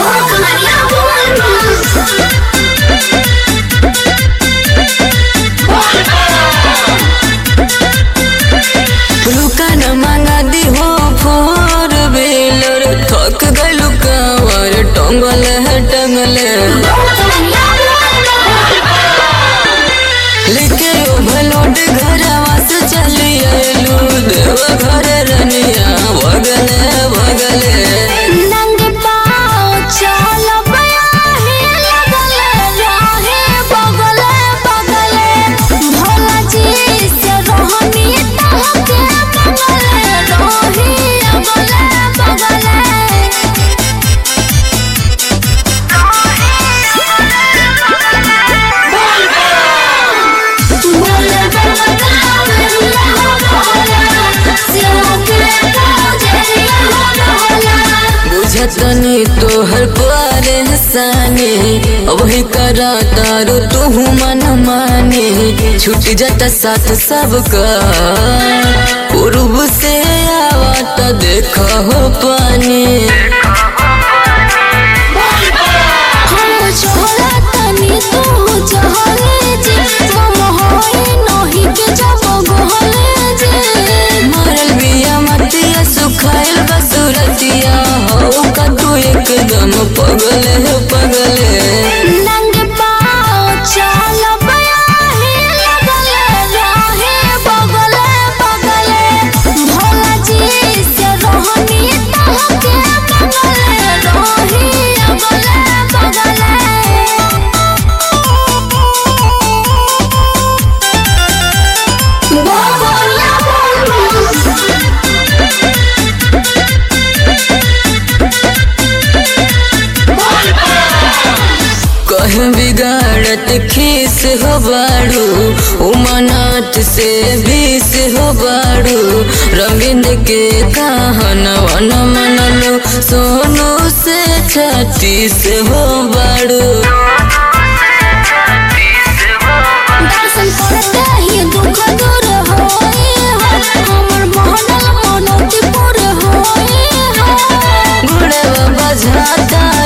रुका न मांगा दी हो फोर व्हीलर थक गइलू कांवर टंगल है टंगले लेके ओवरलोड घरवा से चली आइलू देव घर रनिया भगले भगले नंगे पाँव चल बयाहे लगले राहे बगले बगले भोला जी से रोहनी तहके बगले रोही अगले बगले बुझतनी तोहर प्यारे हसाने वही करा तारो तू मन माने छूट जाता साथ सबका पूर्व से आवत देखा हो पानी हम छोला तनी तू चहले जी हम होई नहीं के जब गोहले जी मरल बिया मतिया सुखाइल बसुरतिया हो का तू एकदम पगले पगले नंगे पाँव चल बयाहे लगले राहे बगले बगले भोला जी से रोहनी तहके बगले रोही अगले बगले कहीं बिगाड़त खीस हो बाड़ू उमनाथ से बीस हो बाड़ू रविंद के कहनवा न मनलो सोनू से 36 हो बाड़ू दर्शन करते ही दुख दूर होई हो हमर मोहनल मनोती पूर होई हो घोड़े बजाता